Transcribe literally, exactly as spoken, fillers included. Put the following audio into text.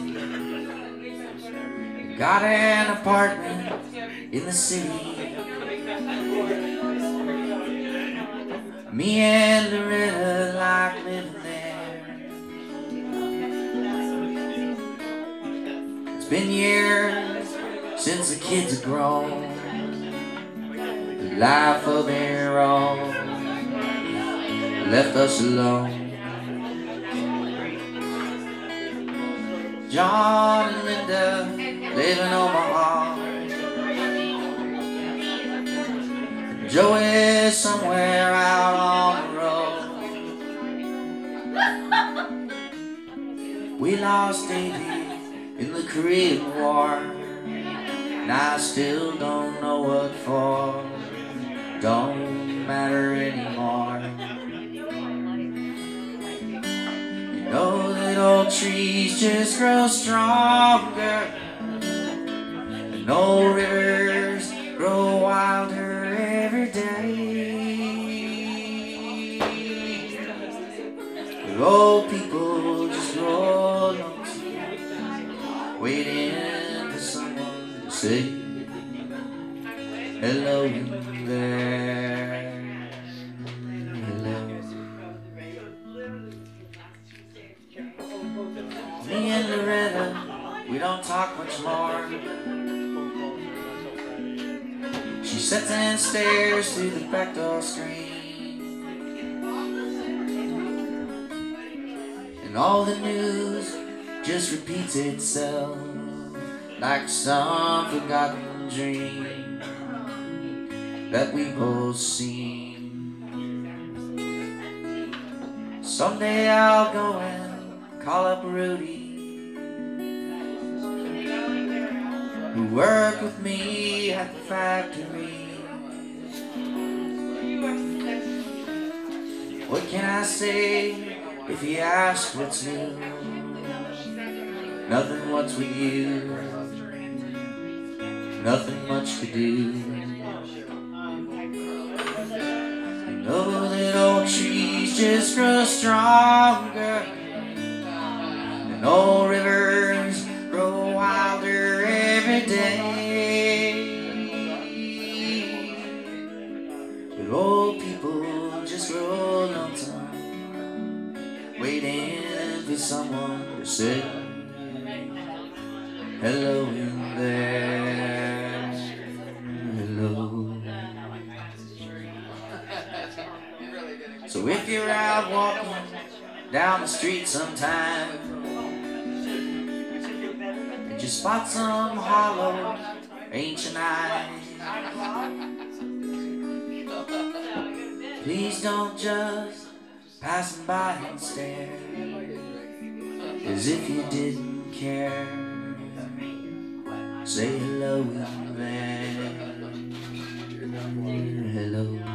Got an apartment in the city. Me and Loretta like living there. It's been years since the kids have grown, the life of their own left us alone. John and Linda live in Omaha. Joe is somewhere out on the road. We lost Davey in the Korean War, and I still don't know what for. Don't matter anymore. You know that old trees just grow stronger, and old rivers grow wilder every day. But old people just grow lonesome, waiting for someone to say hello there. Hello. Me and Loretta, we don't talk much more. She sits and stares through the back door screen, and all the news just repeats itself like some forgotten dream that we both seen. Someday I'll go and call up Rudy, who worked with me at the factory. What can I say if he asks what's new? Nothing, what's with you? Nothing much to do. You know that old trees just grow stronger, and old rivers grow wilder every day. But old people just grow lonesome, waiting for someone to say hello in there. Hello. So if you're out walking down the street sometime and you spot some hollow ancient eyes, please don't just pass them by and stare as if you didn't care. Say hello in there. Hello.